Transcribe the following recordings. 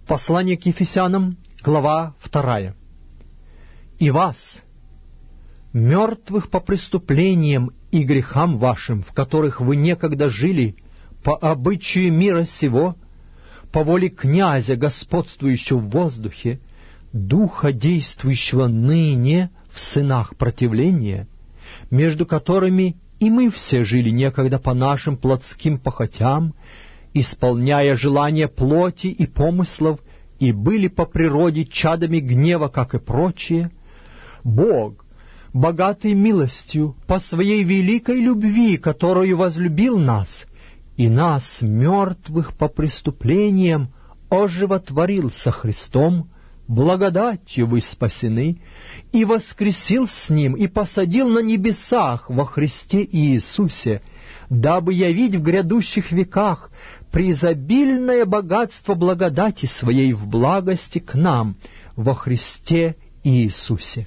Послание к Ефесянам, глава 2. «И вас, мертвых по преступлениям и грехам вашим, в которых вы некогда жили, по обычаю мира сего, по воле князя, господствующего в воздухе, духа, действующего ныне в сынах противления, между которыми и мы все жили некогда по нашим плотским похотям, исполняя желания плоти и помыслов, и были по природе чадами гнева, как и прочие, Бог, богатый милостью, по Своей великой любви, которую возлюбил нас, и нас, мертвых по преступлениям, оживотворил со Христом, благодатью вы спасены, и воскресил с Ним, и посадил на небесах во Христе Иисусе, дабы явить в грядущих веках преизобильное богатство благодати Своей в благости к нам во Христе Иисусе.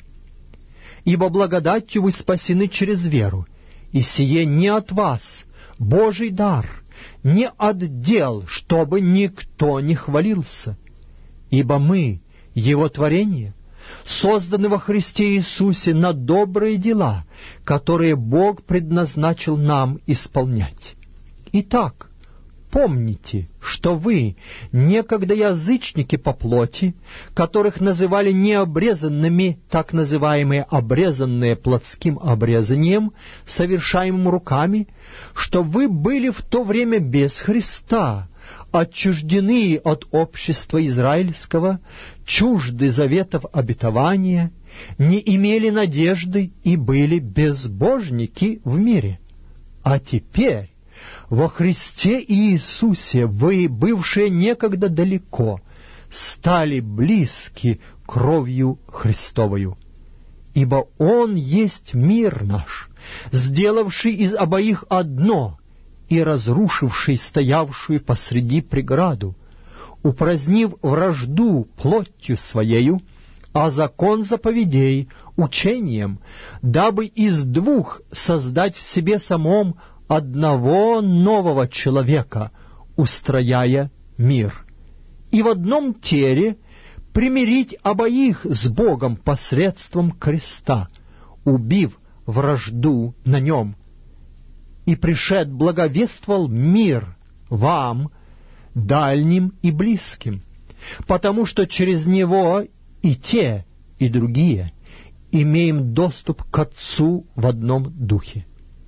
Ибо благодатью вы спасены через веру, и сие не от вас, Божий дар, не от дел, чтобы никто не хвалился. Ибо мы, Его творение, созданы во Христе Иисусе на добрые дела, которые Бог предназначил нам исполнять. Итак, помните, что вы, некогда язычники по плоти, которых называли необрезанными, так называемые обрезанные плотским обрезанием, совершаемым руками, что вы были в то время без Христа, отчуждены от общества израильского, чужды заветов обетования, не имели надежды и были безбожники в мире. А теперь во Христе Иисусе вы, бывшие некогда далеко, стали близки кровью Христовою. Ибо Он есть мир наш, сделавший из обоих одно и разрушивший стоявшую посреди преграду, упразднив вражду плотью Своею, а закон заповедей учением, дабы из двух создать в себе самом одного нового человека, устрояя мир, и в одном теле примирить обоих с Богом посредством креста, убив вражду на нем. И пришед благовествовал мир вам, дальним и близким, потому что через Него и те, и другие имеем доступ к Отцу в одном духе.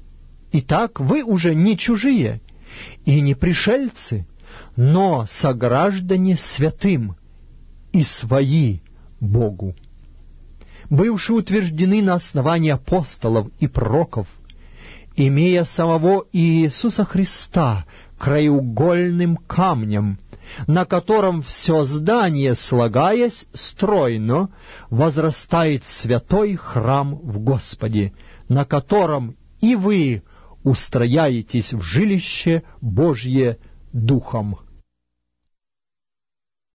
Итак, вы уже не чужие и не пришельцы, но сограждане святым и свои Богу, бывшие утверждены на основании апостолов и пророков, имея самого Иисуса Христа краеугольным камнем, на котором все здание, слагаясь стройно, возрастает святой храм в Господе, на котором и вы устрояетесь в жилище Божье Духом».